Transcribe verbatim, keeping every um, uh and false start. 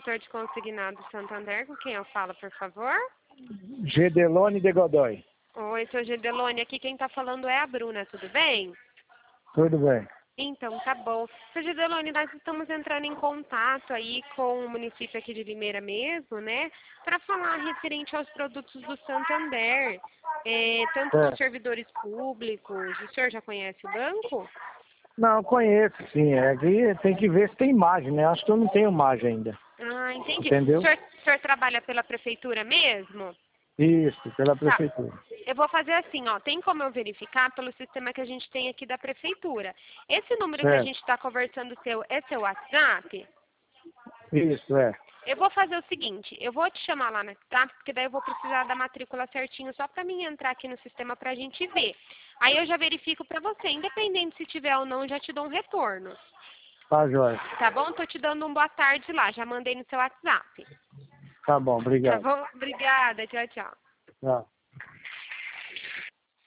setor de consignado Santander, com quem eu falo, por favor? Gedelone de Godoy. Oi, seu Gedelone, aqui quem tá falando é a Bruna, tudo bem? Tudo bem. Então, tá bom. Seu Gedelone, nós estamos entrando em contato aí com o município aqui de Limeira mesmo, né? Para falar referente aos produtos do Santander, é, tanto com É. servidores públicos. O senhor já conhece o banco? Não, conheço, sim. É que tem que ver se tem imagem, né? Acho que eu não tenho imagem ainda. Ah, entendi. Entendeu? O senhor, o senhor trabalha pela prefeitura mesmo? Isso, pela Tá. prefeitura. Eu vou fazer assim, ó. Tem como eu verificar pelo sistema que a gente tem aqui da prefeitura. Esse número que a Certo. gente está conversando seu é seu WhatsApp? Isso, é. Eu vou fazer o seguinte, eu vou te chamar lá no WhatsApp, porque daí eu vou precisar da matrícula certinho só para mim entrar aqui no sistema para a gente ver. Aí eu já verifico para você, independente se tiver ou não, eu já te dou um retorno. Tá, joia. Tá bom? Tô te dando um boa tarde lá, já mandei no seu WhatsApp. Tá bom, Tá obrigado. bom? Obrigada, tchau, tchau. Tchau.